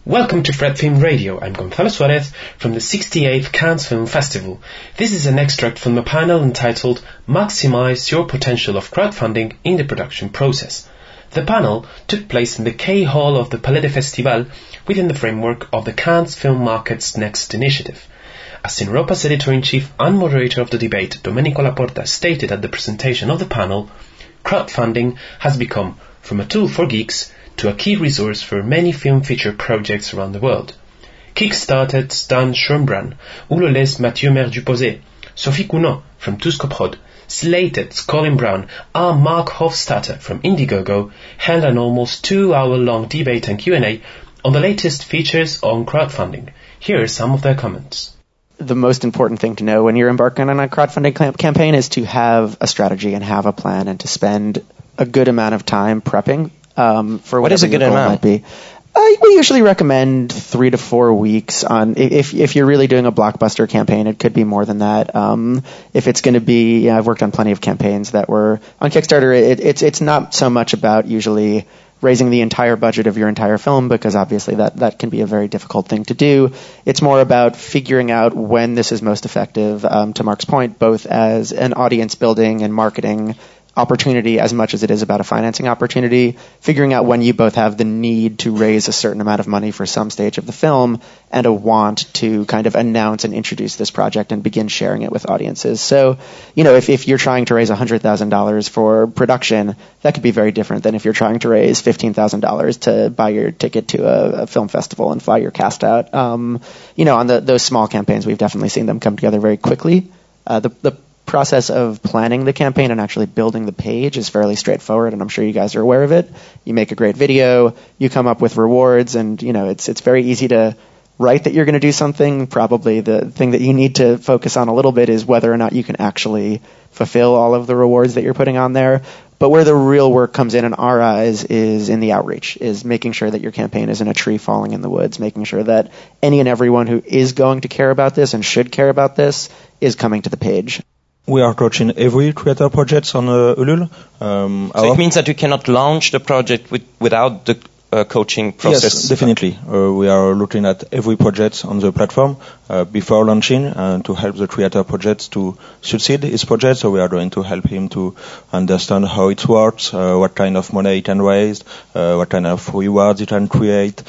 Welcome to Fred Film Radio. I'm Gonzalo Suarez from the 68th Cannes Film Festival. This is an extract from a panel entitled Maximize Your Potential of Crowdfunding in the Production Process. The panel took place in the K Hall of the Palais des Festivals within the framework of the Cannes Film Market's Next initiative. As Cineuropa's editor-in-chief and moderator of the debate, Domenico Laporta, stated at the presentation of the panel, crowdfunding has become, from a tool for geeks, to a key resource for many film feature projects around the world. Kickstarted Stan Schoenbrun, Oulolès Mathieu Mer-Duposé, Sophie Counot from Tuscoprod, Slated's Colin Brown, and Mark Hofstadter from Indiegogo held an almost 2-hour-long debate and Q&A on the latest features on crowdfunding. Here are some of their comments. The most important thing to know when you're embarking on a crowdfunding campaign is to have a strategy and have a plan and to spend a good amount of time prepping for whatever your goal might be. We usually recommend 3 to 4 weeks on if you're really doing a blockbuster campaign. It could be more than that. If it's going to be, I've worked on plenty of campaigns that were on Kickstarter. It's not so much about usually raising the entire budget of your entire film, because obviously that can be a very difficult thing to do. It's more about figuring out when this is most effective, to Mark's point, both as an audience building and marketing opportunity as much as it is about a financing opportunity, figuring out when you both have the need to raise a certain amount of money for some stage of the film and a want to kind of announce and introduce this project and begin sharing it with audiences. So, if you're trying to raise $100,000 for production, that could be very different than if you're trying to raise $15,000 to buy your ticket to a film festival and fly your cast out. On those small campaigns, we've definitely seen them come together very quickly. The process of planning the campaign and actually building the page is fairly straightforward, and I'm sure you guys are aware of it. You make a great video, you come up with rewards, and it's very easy to write that you're going to do something. Probably the thing that you need to focus on a little bit is whether or not you can actually fulfill all of the rewards that you're putting on there. But where the real work comes in our eyes is in the outreach, is making sure that your campaign isn't a tree falling in the woods, making sure that any and everyone who is going to care about this and should care about this is coming to the page. We are coaching every creator project on Ulule. So it means that you cannot launch the project without the coaching process? Yes, definitely. We are looking at every project on the platform before launching to help the creator projects to succeed his project. So we are going to help him to understand how it works, what kind of money he can raise, what kind of rewards he can create,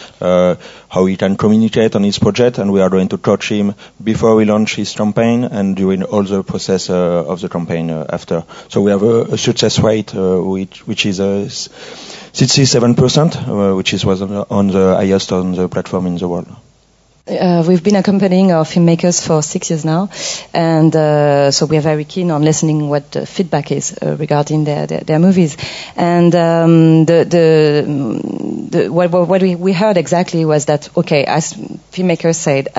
how he can communicate on his project. And we are going to coach him before we launch his campaign and during all the process of the campaign after. So we have a success rate which is 67%, which was on the highest on the platform in the world. We've been accompanying our filmmakers for 6 years now, and so we are very keen on listening what the feedback is regarding their movies. And what we heard exactly was that, okay, as filmmakers said,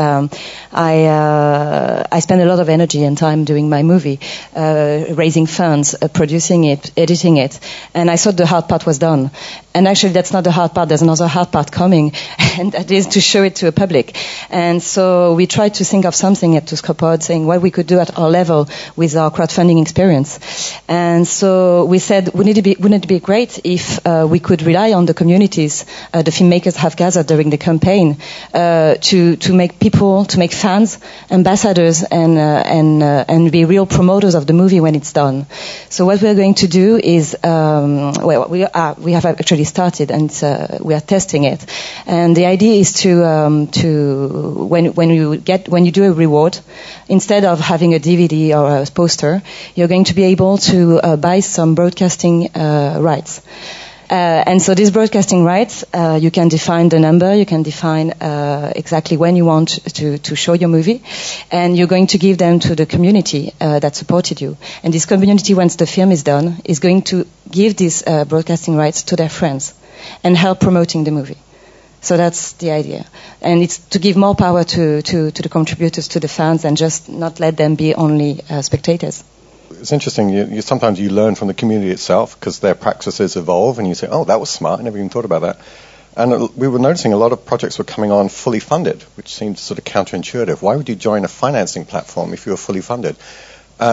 I spend a lot of energy and time doing my movie, raising funds, producing it, editing it, and I thought the hard part was done. And actually, that's not the hard part. There's another hard part coming, and that is to show it to a public. And so we tried to think of something at Tuscopod, saying what we could do at our level with our crowdfunding experience. And so we said, wouldn't it be great if we could rely on the communities the filmmakers have gathered during the campaign to make people, to make fans, ambassadors, and be real promoters of the movie when it's done. So what we're going to do is, we have actually started, and we are testing it. And the idea is to when you do a reward, instead of having a DVD or a poster, you're going to be able to buy some broadcasting rights. And so these broadcasting rights, you can define the number, you can define exactly when you want to show your movie, and you're going to give them to the community that supported you. And this community, once the film is done, is going to give these broadcasting rights to their friends and help promoting the movie. So that's the idea. And it's to give more power to the contributors, to the fans, and just not let them be only spectators. It's interesting. You sometimes you learn from the community itself because their practices evolve, and you say, "Oh, that was smart. I never even thought about that." And we were noticing a lot of projects were coming on fully funded, which seemed sort of counterintuitive. Why would you join a financing platform if you were fully funded? And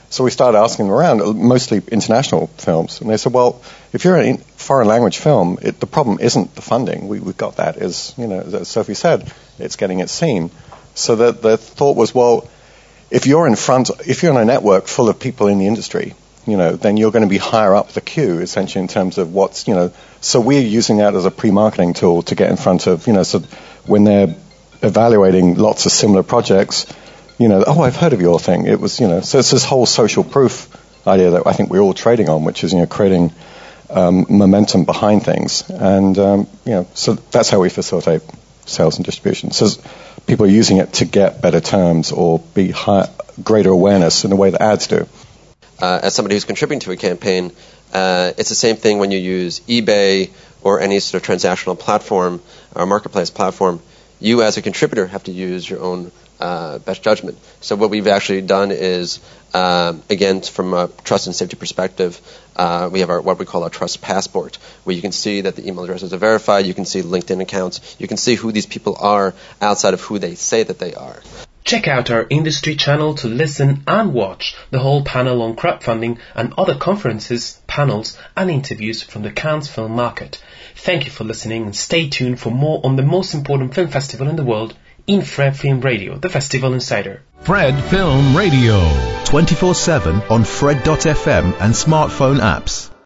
So we started asking them around, mostly international films, and they said, well, if you're a foreign language film, the problem isn't the funding. We've got that, as Sophie said, it's getting it seen. So the thought was, well, if you're in a network full of people in the industry, then you're going to be higher up the queue, essentially, in terms of what's, so we're using that as a pre-marketing tool to get in front of, so when they're evaluating lots of similar projects, oh, I've heard of your thing. It was, so it's this whole social proof idea that I think we're all trading on, which is, creating momentum behind things. And, so that's how we facilitate sales and distribution. So people are using it to get better terms or be greater awareness in the way that ads do. As somebody who's contributing to a campaign, it's the same thing when you use eBay or any sort of transactional platform or marketplace platform. You as a contributor have to use your own best judgment. So what we've actually done is, again, from a trust and safety perspective, we have what we call our trust passport, where you can see that the email addresses are verified, you can see LinkedIn accounts, you can see who these people are outside of who they say that they are. Check out our industry channel to listen and watch the whole panel on crowdfunding and other conferences, panels and interviews from the Cannes film market. Thank you for listening and stay tuned for more on the most important film festival in the world, in Fred Film Radio, the Festival Insider. Fred Film Radio. 24/7 on Fred.fm and smartphone apps.